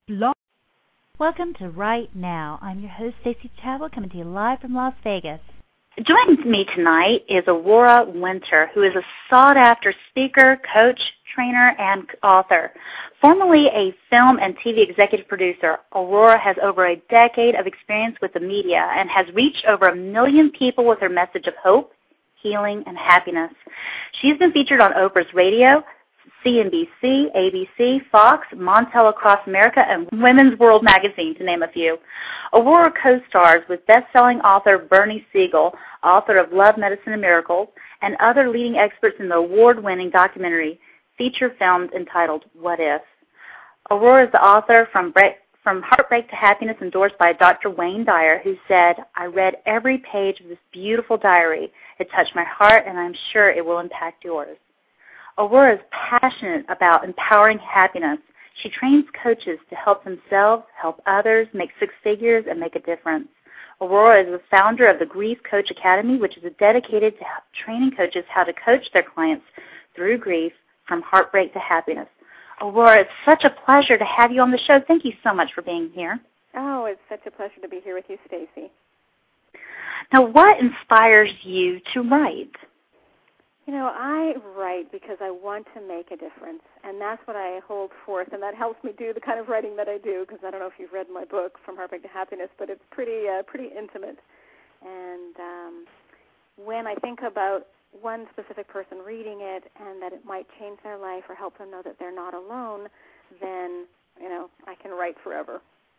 Blog. Welcome to Right Now. I'm your host, Stacey Chabot, coming to you live from Las Vegas. Joining me tonight is Aurora Winter, who is a sought-after speaker, coach, trainer, and author. Formerly a film and TV executive producer, Aurora has over a decade of experience with the media and has reached over 1 million people with her message of hope, healing, and happiness. She's been featured on Oprah's radio, CNBC, ABC, Fox, Montel Across America, and Women's World magazine, to name a few. Aurora co-stars with best-selling author Bernie Siegel, author of Love, Medicine, and Miracles, and other leading experts in the award-winning documentary feature films entitled What If? Aurora is the author From Heartbreak to Happiness, endorsed by Dr. Wayne Dyer, who said, "I read every page of this beautiful diary. It touched my heart, and I'm sure it will impact yours." Aurora is passionate about empowering happiness. She trains coaches to help themselves, help others, make six figures, and make a difference. Aurora is the founder of the Grief Coach Academy, which is dedicated to training coaches how to coach their clients through grief from heartbreak to happiness. Aurora, it's such a pleasure to have you on the show. Thank you so much for being here. Oh, it's such a pleasure to be here with you, Stacey. Now, what inspires you to write? You know, I write because I want to make a difference, and that's what I hold forth, and that helps me do the kind of writing that I do, because I don't know if you've read my book, From Heartbreak to Happiness, but it's pretty intimate. And when I think about one specific person reading it and that it might change their life or help them know that they're not alone, then, you know, I can write forever.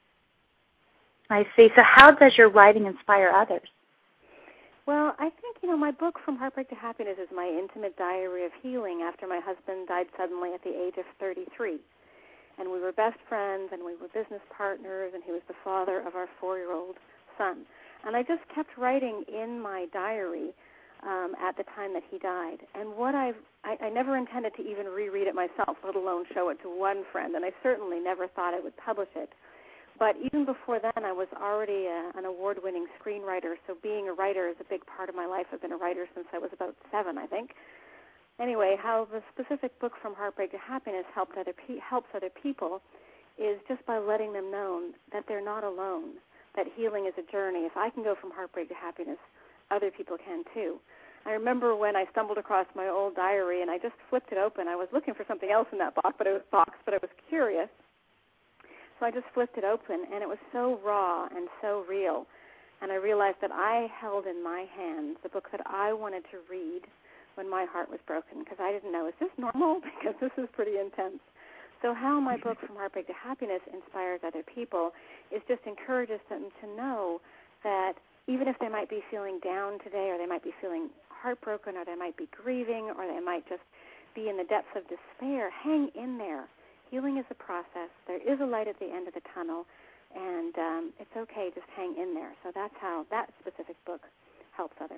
I see. So how does your writing inspire others? Well, I think, you know, my book, From Heartbreak to Happiness, is my intimate diary of healing after my husband died suddenly at the age of 33. And we were best friends, and we were business partners, and he was the father of our 4-year-old son. And I just kept writing in my diary at the time that he died. And what I never intended to even reread it myself, let alone show it to one friend, and I certainly never thought I would publish it. But even before then, I was already an award-winning screenwriter, so being a writer is a big part of my life. I've been a writer since I was about 7, I think. Anyway, how the specific book From Heartbreak to Happiness helps other people is just by letting them know that they're not alone, that healing is a journey. If I can go from heartbreak to happiness, other people can too. I remember when I stumbled across my old diary and I just flipped it open. I was looking for something else in that box, but I was curious. So I just flipped it open, and it was so raw and so real. And I realized that I held in my hands the book that I wanted to read when my heart was broken, because I didn't know, is this normal? Because this is pretty intense. So how my book, From Heartbreak to Happiness, inspires other people is just encourages them to know that even if they might be feeling down today, or they might be feeling heartbroken, or they might be grieving, or they might just be in the depths of despair, hang in there. Healing is a process. There is a light at the end of the tunnel, and it's okay. Just hang in there. So that's how that specific book helps others.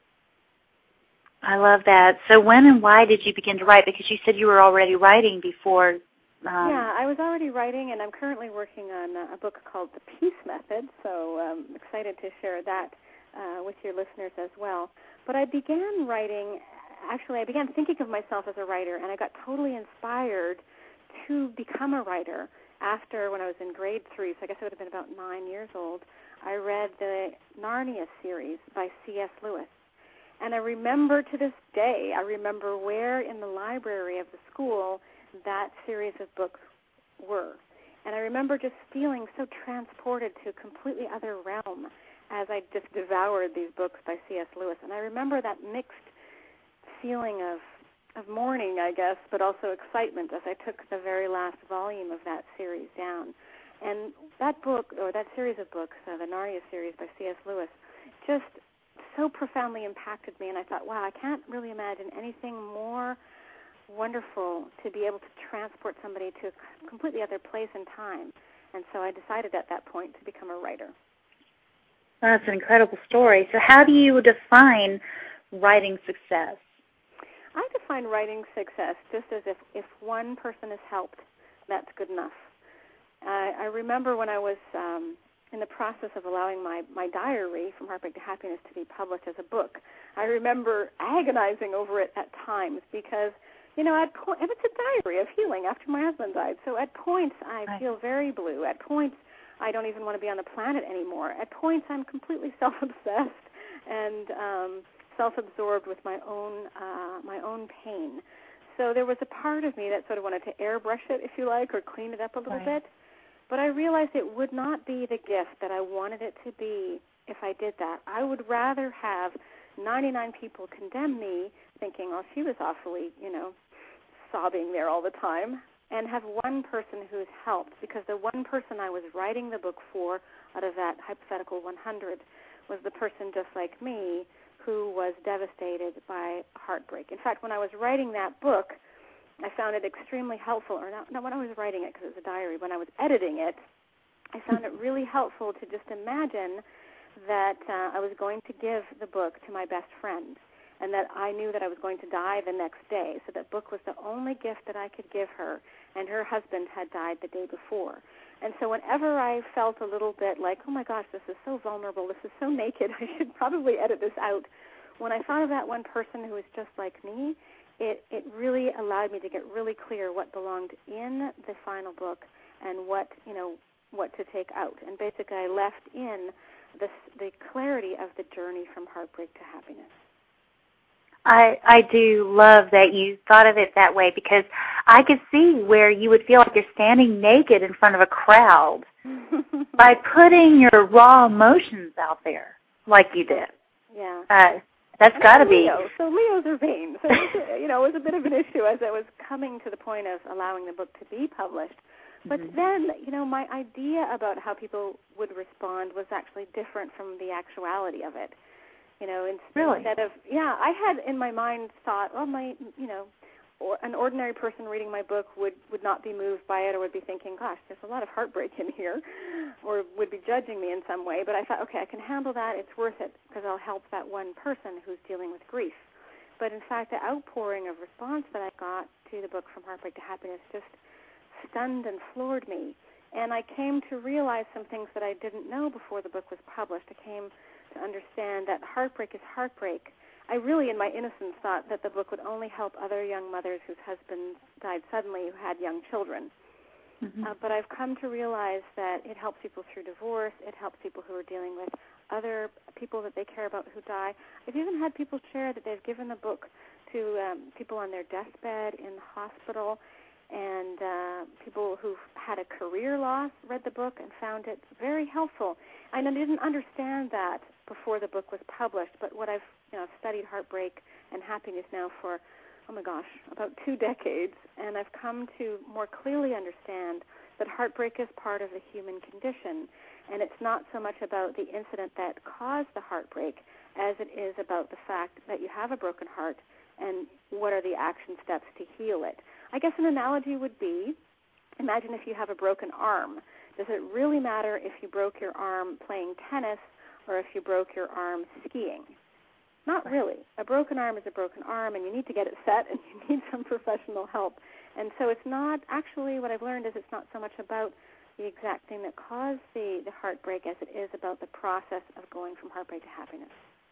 I love that. So when and why did you begin to write? Because you said you were already writing before. Yeah, I was already writing, and I'm currently working on a book called The Peace Method, so I'm excited to share that with your listeners as well. But I began writing, actually I began thinking of myself as a writer, and I got totally inspired to become a writer after, when I was in grade 3, so I guess I would have been about 9 years old, I read the Narnia series by C.S. Lewis. And I remember to this day, I remember where in the library of the school that series of books were. And I remember just feeling so transported to a completely other realm as I just devoured these books by C.S. Lewis. And I remember that mixed feeling of mourning, I guess, but also excitement as I took the very last volume of that series down. And that book, or that series of books, the Narnia series by C.S. Lewis, just so profoundly impacted me, and I thought, wow, I can't really imagine anything more wonderful to be able to transport somebody to a completely other place and time. And so I decided at that point to become a writer. That's an incredible story. So how do you define writing success? I define writing success just as if one person is helped, that's good enough. I remember when I was in the process of allowing my diary, From Heartbreak to Happiness, to be published as a book, I remember agonizing over it at times because and it's a diary of healing after my husband died. So at points I feel very blue. At points I don't even want to be on the planet anymore. At points I'm completely self-obsessed and self-absorbed with my own pain. So there was a part of me that sort of wanted to airbrush it, if you like, or clean it up a little bit. But I realized it would not be the gift that I wanted it to be if I did that. I would rather have 99 people condemn me, thinking, oh, she was awfully, sobbing there all the time, and have one person who's helped, because the one person I was writing the book for out of that hypothetical 100 was the person just like me who was devastated by heartbreak. In fact, when I was writing that book, I found it extremely helpful, or not when I was writing it because it was a diary, when I was editing it, I found it really helpful to just imagine that I was going to give the book to my best friend, and that I knew that I was going to die the next day. So that book was the only gift that I could give her, and her husband had died the day before. And so whenever I felt a little bit like, oh my gosh, this is so vulnerable, this is so naked, I should probably edit this out, when I thought of that one person who was just like me, it really allowed me to get really clear what belonged in the final book and what to take out. And basically I left in the clarity of the journey from heartbreak to happiness. I do love that you thought of it that way, because I could see where you would feel like you're standing naked in front of a crowd by putting your raw emotions out there like you did. Yeah. That's got to be. So Leos are vain. So it was a bit of an issue as I was coming to the point of allowing the book to be published. But then, my idea about how people would respond was actually different from the actuality of it. Instead of, I had in my mind thought, an ordinary person reading my book would not be moved by it, or would be thinking, gosh, there's a lot of heartbreak in here, or would be judging me in some way. But I thought, okay, I can handle that. It's worth it, because I'll help that one person who's dealing with grief. But in fact, the outpouring of response that I got to the book From Heartbreak to Happiness just stunned and floored me. And I came to realize some things that I didn't know before the book was published. I came to understand that heartbreak is heartbreak. I really, in my innocence, thought that the book would only help other young mothers whose husbands died suddenly who had young children. But I've come to realize that it helps people through divorce. It helps people who are dealing with other people that they care about who die. I've even had people share that they've given the book to people on their deathbed, in the hospital, and people who've had a career loss read the book and found it very helpful. I didn't understand that before the book was published, but what I've studied heartbreak and happiness now for, about 2 decades, and I've come to more clearly understand that heartbreak is part of the human condition, and it's not so much about the incident that caused the heartbreak as it is about the fact that you have a broken heart and what are the action steps to heal it. I guess an analogy would be, imagine if you have a broken arm. Does it really matter if you broke your arm playing tennis or if you broke your arm skiing? Not really. A broken arm is a broken arm, and you need to get it set, and you need some professional help. And so it's not, actually what I've learned is it's not so much about the exact thing that caused the heartbreak as it is about the process of going from heartbreak to happiness.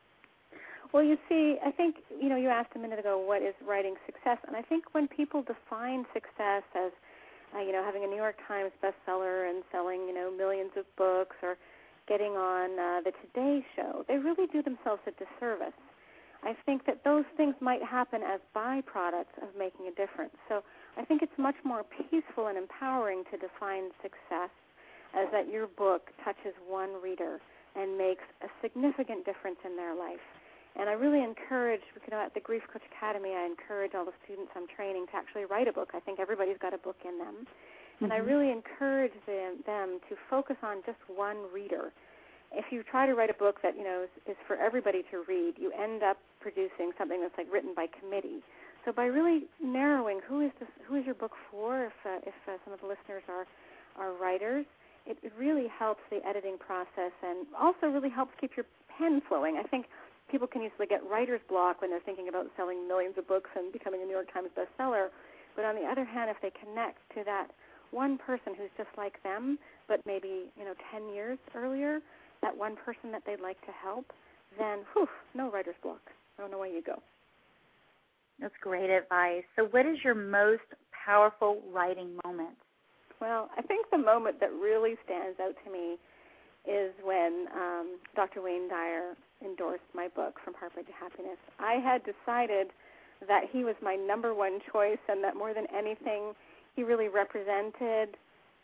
Well, you see, I think, you asked a minute ago, what is writing success? And I think when people define success as, having a New York Times bestseller and selling, millions of books, or getting on the Today Show, they really do themselves a disservice. I think that those things might happen as byproducts of making a difference. So I think it's much more peaceful and empowering to define success as that your book touches one reader and makes a significant difference in their life. And I really encourage, at the Grief Coach Academy, I encourage all the students I'm training to actually write a book. I think everybody's got a book in them. And I really encourage them to focus on just one reader. If you try to write a book that, is for everybody to read, you end up producing something that's like written by committee. So by really narrowing who is your book for, if some of the listeners are writers, it really helps the editing process and also really helps keep your pen flowing. I think people can easily get writer's block when they're thinking about selling millions of books and becoming a New York Times bestseller. But on the other hand, if they connect to that one person who's just like them, but maybe 10 years earlier, that one person that they'd like to help, then no writer's block. I don't know where you go. That's great advice. So what is your most powerful writing moment? Well, I think the moment that really stands out to me is when Dr. Wayne Dyer endorsed my book, From Heartbreak to Happiness. I had decided that he was my number one choice, and that more than anything, he really represented,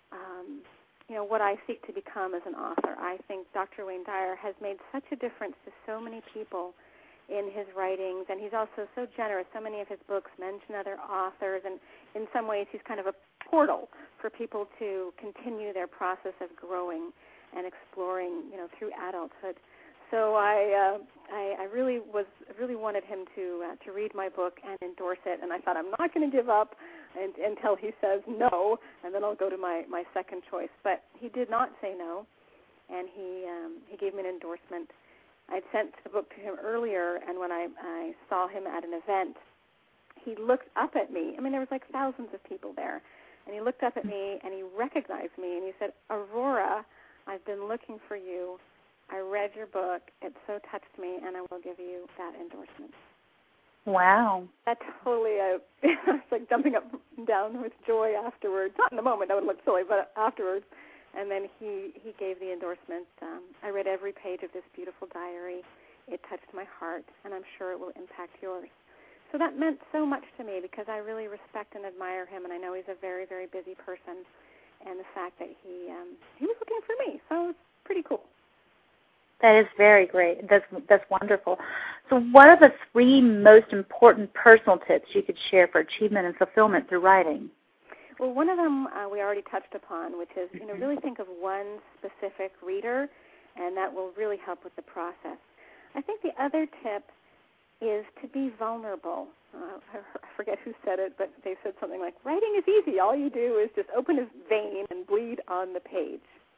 what I seek to become as an author. I think Dr. Wayne Dyer has made such a difference to so many people in his writings, and he's also so generous. So many of his books mention other authors, and in some ways he's kind of a portal for people to continue their process of growing and exploring, through adulthood. So I really wanted him to read my book and endorse it, and I thought I'm not going to give up until he says no, and then I'll go to my second choice. But he did not say no, and he gave me an endorsement. I'd sent the book to him earlier, and when I saw him at an event, he looked up at me. I mean, there was like thousands of people there, and he looked up at me, and he recognized me, and he said, "Aurora, I've been looking for you. I read your book. It so touched me, and I will give you that endorsement." Wow. That totally, I was like jumping up and down with joy afterwards. Not in the moment, that would look silly, but afterwards. And then he gave the endorsement. I read every page of this beautiful diary. It touched my heart, and I'm sure it will impact yours. So that meant so much to me because I really respect and admire him, and I know he's a very, very busy person. And the fact that he was looking for me, so it's pretty cool. That is very great. That's wonderful. So what are the 3 most important personal tips you could share for achievement and fulfillment through writing? Well, one of them we already touched upon, which is, really think of one specific reader, and that will really help with the process. I think the other tip is to be vulnerable. I forget who said it, but they said something like, writing is easy. All you do is just open a vein and bleed on the page.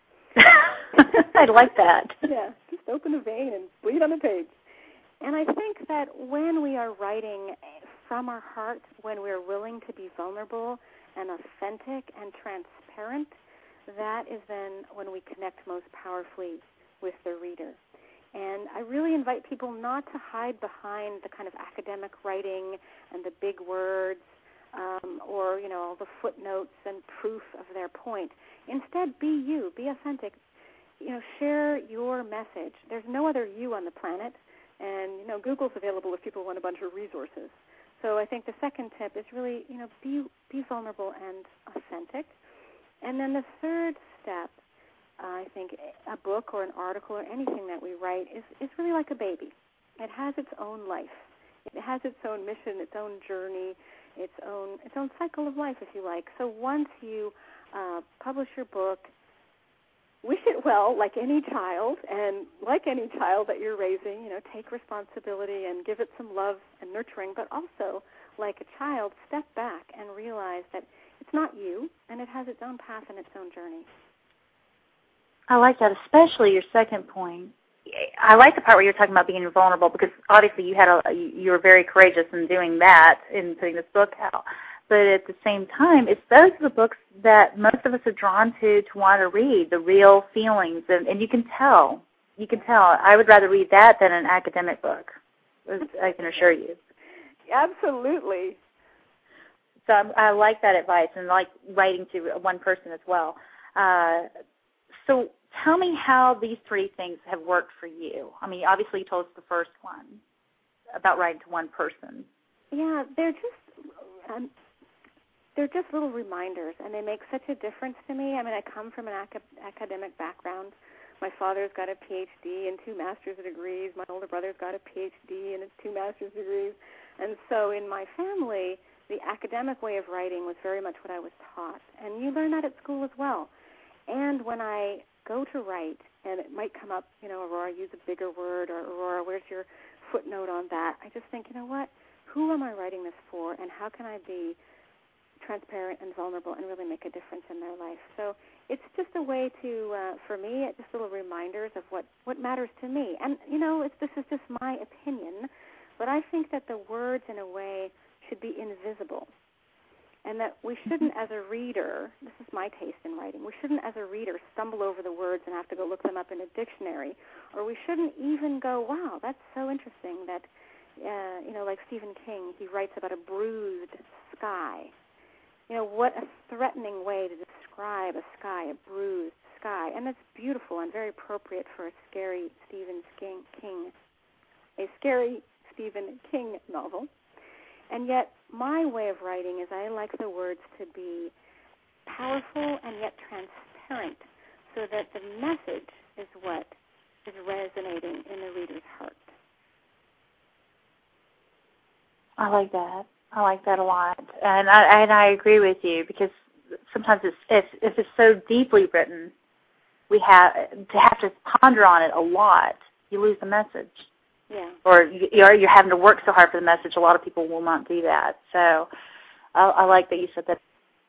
I like that. Yeah, just open a vein and bleed on the page. And I think that when we are writing from our heart, when we're willing to be vulnerable and authentic and transparent, that is then when we connect most powerfully with the reader. And I really invite people not to hide behind the kind of academic writing and the big words or, all the footnotes and proof of their point. Instead, be you, be authentic. Share your message. There's no other you on the planet, and, Google's available if people want a bunch of resources. So I think the second tip is really, be vulnerable and authentic. And then the third step, I think a book or an article or anything that we write is really like a baby. It has its own life. It has its own mission, its own journey, its own cycle of life, if you like. So once you publish your book, wish it well, like any child, and like any child that you're raising, take responsibility and give it some love and nurturing, but also, like a child, step back and realize that it's not you, and it has its own path and its own journey. I like that, especially your second point. I like the part where you're talking about being vulnerable because obviously you were very courageous in doing that, in putting this book out. But at the same time, it's those are the books that most of us are drawn to want to read, the real feelings, and you can tell. You can tell. I would rather read that than an academic book, I can assure you. Absolutely. So I like that advice and like writing to one person as well. So tell me how these 3 things have worked for you. I mean, obviously you told us the first one about writing to one person. Yeah, they're just little reminders, and they make such a difference to me. I mean, I come from an academic background. My father's got a Ph.D. and 2 master's degrees. My older brother's got a Ph.D. and 2 master's degrees. And so in my family, the academic way of writing was very much what I was taught. And you learn that at school as well. And when I go to write, and it might come up, Aurora, use a bigger word, or Aurora, where's your footnote on that? I just think, what? Who am I writing this for, and how can I be transparent and vulnerable and really make a difference in their life? So it's just a way to, for me, it's just little reminders of what matters to me. And, this is just my opinion, but I think that the words, in a way, should be invisible. And that we shouldn't, as a reader, this is my taste in writing, we shouldn't, as a reader, stumble over the words and have to go look them up in a dictionary. Or we shouldn't even go, wow, that's so interesting that, like Stephen King, he writes about a bruised sky. What a threatening way to describe a sky, a bruised sky. And that's beautiful and very appropriate for a scary Stephen King novel. And yet, my way of writing is I like the words to be powerful and yet transparent, so that the message is what is resonating in the reader's heart. I like that. I like that a lot, and I agree with you, because sometimes if it's so deeply written, we have to ponder on it a lot. You lose the message. Yeah. Or you're having to work so hard for the message. A lot of people will not do that. So I like that you said that.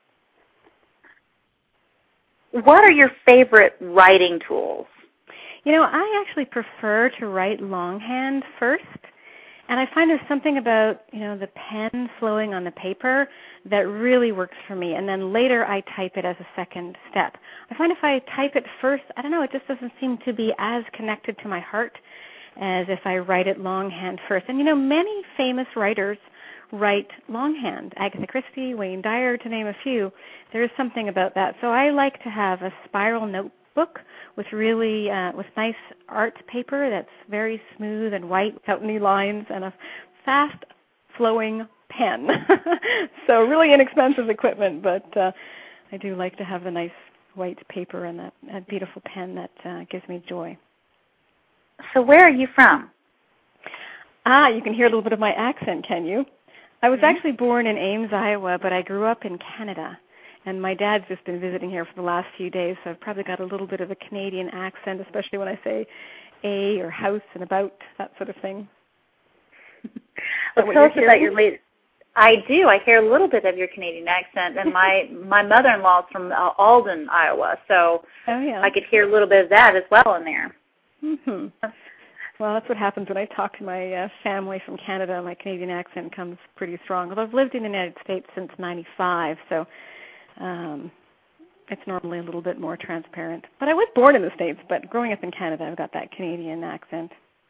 What are your favorite writing tools? I actually prefer to write longhand first. And I find there's something about, the pen flowing on the paper that really works for me. And then later I type it as a second step. I find if I type it first, I don't know, it just doesn't seem to be as connected to my heart as if I write it longhand first. And, many famous writers write longhand. Agatha Christie, Wayne Dyer, to name a few. There is something about that. So I like to have a spiral notebook with really with nice art paper that's very smooth and white without any lines, and a fast flowing pen. So really inexpensive equipment, but I do like to have the nice white paper and that beautiful pen that gives me joy. So where are you from? You can hear a little bit of my accent, can you? I was actually born in Ames, Iowa, but I grew up in Canada. And my dad's just been visiting here for the last few days, so I've probably got a little bit of a Canadian accent, especially when I say a or house and about, that sort of thing. Well, tell us about your latest. I do. I hear a little bit of your Canadian accent, and my mother-in-law is from Alden, Iowa, so I could hear a little bit of that as well in there. Mm-hmm. Well, that's what happens when I talk to my family from Canada. My Canadian accent comes pretty strong. Although I've lived in the United States since '95, so it's normally a little bit more transparent. But I was born in the States, but growing up in Canada, I've got that Canadian accent.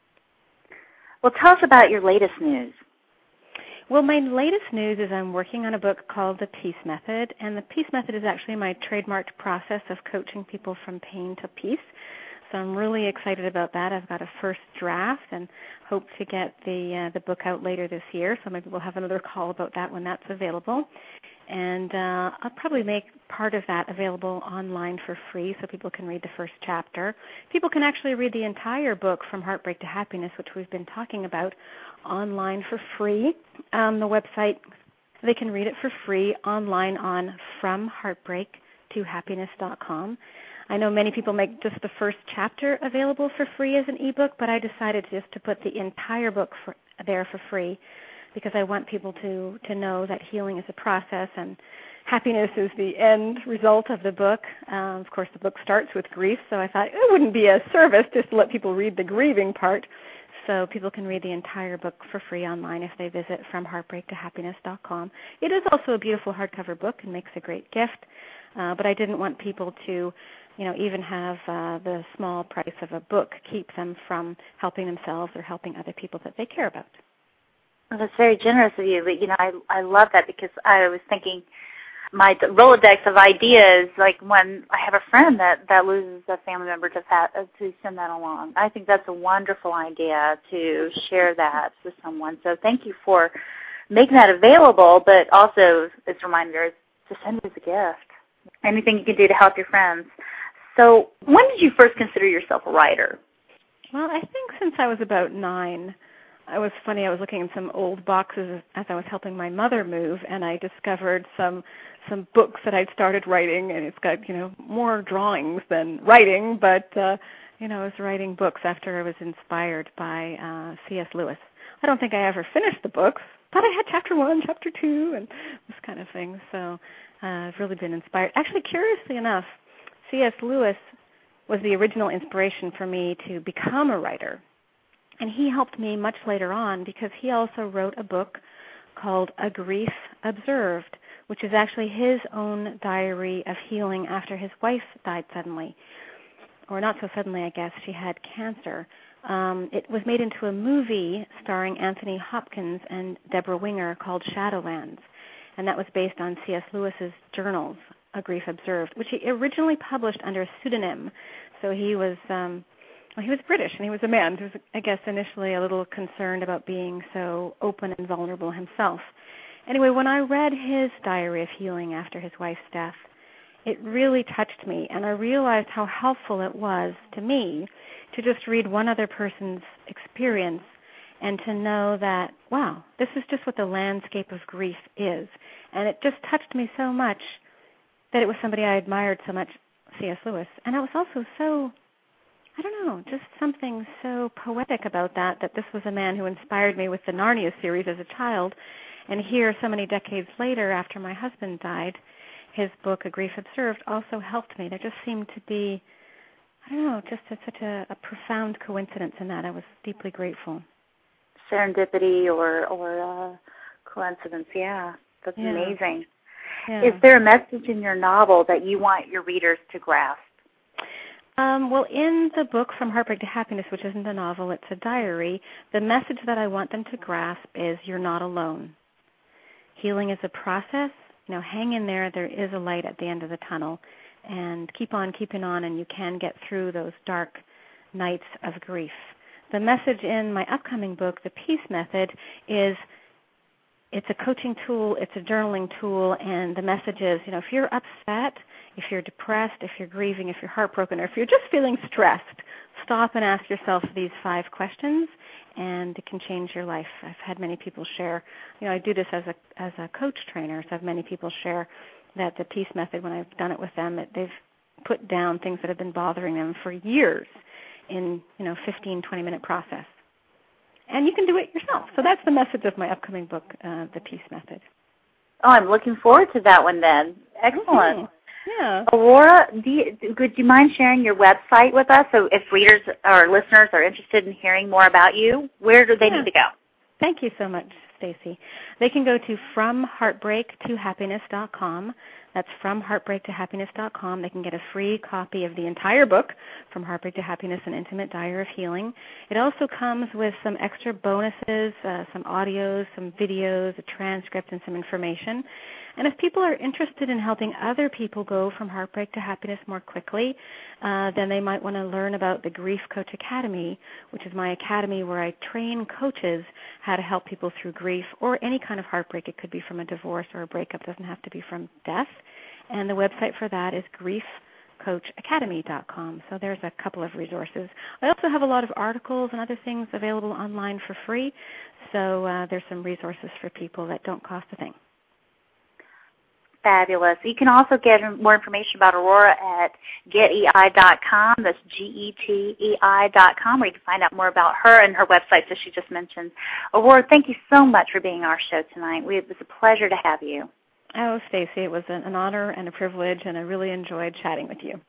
Well, tell us about your latest news. Well, my latest news is I'm working on a book called The Peace Method, and the Peace Method is actually my trademarked process of coaching people from pain to peace. So I'm really excited about that. I've got a first draft and hope to get the book out later this year, so maybe we'll have another call about that when that's available. And I'll probably make part of that available online for free so people can read the first chapter. People can actually read the entire book From Heartbreak to Happiness, which we've been talking about, online for free on the website. They can read it for free online on FromHeartbreakToHappiness.com. I know many people make just the first chapter available for free as an ebook, but I decided just to put the entire book there for free because I want people to know that healing is a process and happiness is the end result of the book. Of course, the book starts with grief, so I thought it wouldn't be a service just to let people read the grieving part. So people can read the entire book for free online if they visit FromHeartbreakToHappiness.com. It is also a beautiful hardcover book and makes a great gift, but I didn't want people to even have the small price of a book keep them from helping themselves or helping other people that they care about. Well, that's very generous of you, but, I love that because I was thinking my Rolodex of ideas, like when I have a friend that loses a family member to send that along. I think that's a wonderful idea to share that with someone. So thank you for making that available, but also as a reminder to send it as a gift. Anything you can do to help your friends. So when did you first consider yourself a writer? Well, I think since I was about 9. It was funny, I was looking in some old boxes as I was helping my mother move, and I discovered some books that I'd started writing, and it's got, more drawings than writing, but, I was writing books after I was inspired by C.S. Lewis. I don't think I ever finished the books, but I had chapter 1, chapter 2, and this kind of thing, so I've really been inspired. Actually, curiously enough, C.S. Lewis was the original inspiration for me to become a writer. And he helped me much later on because he also wrote a book called A Grief Observed, which is actually his own diary of healing after his wife died suddenly. or not so suddenly, I guess, she had cancer. It was made into a movie starring Anthony Hopkins and Deborah Winger called Shadowlands, and that was based on C.S. Lewis's journals, A Grief Observed, which he originally published under a pseudonym. So he was British, and he was a man who was, I guess, initially a little concerned about being so open and vulnerable himself. Anyway, when I read his diary of healing after his wife's death, it really touched me, and I realized how helpful it was to me to just read one other person's experience and to know that, wow, this is just what the landscape of grief is. And it just touched me so much that it was somebody I admired so much, C.S. Lewis. And it was also so, I don't know, just something so poetic about that this was a man who inspired me with the Narnia series as a child. And here, so many decades later, after my husband died, his book, A Grief Observed, also helped me. There just seemed to be, I don't know, just such a profound coincidence in that. I was deeply grateful. Serendipity or coincidence, yeah. That's amazing. Yeah. Is there a message in your novel that you want your readers to grasp? Well, in the book From Heartbreak to Happiness, which isn't a novel, it's a diary, the message that I want them to grasp is you're not alone. Healing is a process. Hang in there. There is a light at the end of the tunnel. And keep on keeping on, and you can get through those dark nights of grief. The message in my upcoming book, The Peace Method, is it's a coaching tool, it's a journaling tool, and the message is, if you're upset, if you're depressed, if you're grieving, if you're heartbroken, or if you're just feeling stressed, stop and ask yourself these 5 questions, and it can change your life. I've had many people share, I do this as a coach trainer, so I've had many people share that the Peace Method, when I've done it with them, they've put down things that have been bothering them for years in, 15, 20-minute process. And you can do it yourself. So that's the message of my upcoming book, The Peace Method. Oh, I'm looking forward to that one then. Excellent. Mm-hmm. Yeah. Aurora, would you mind sharing your website with us? So if readers or listeners are interested in hearing more about you, where do they need to go? Thank you so much, Stacy. They can go to FromHeartbreakToHappiness.com. That's FromHeartbreakToHappiness.com. They can get a free copy of the entire book, From Heartbreak to Happiness, An Intimate Diary of Healing. It also comes with some extra bonuses, some audios, some videos, a transcript, and some information. And if people are interested in helping other people go from heartbreak to happiness more quickly, then they might want to learn about the Grief Coach Academy, which is my academy where I train coaches how to help people through grief or any kind of heartbreak. It could be from a divorce or a breakup. It doesn't have to be from death. And the website for that is griefcoachacademy.com. So there's a couple of resources. I also have a lot of articles and other things available online for free. So there's some resources for people that don't cost a thing. Fabulous. You can also get more information about Aurora at getei.com. That's getei.com, where you can find out more about her and her websites that she just mentioned. Aurora, thank you so much for being on our show tonight. It was a pleasure to have you. Oh, Stacy, it was an honor and a privilege, and I really enjoyed chatting with you.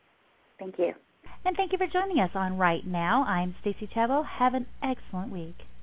Thank you. And thank you for joining us on Right Now. I'm Stacy Chabot. Have an excellent week.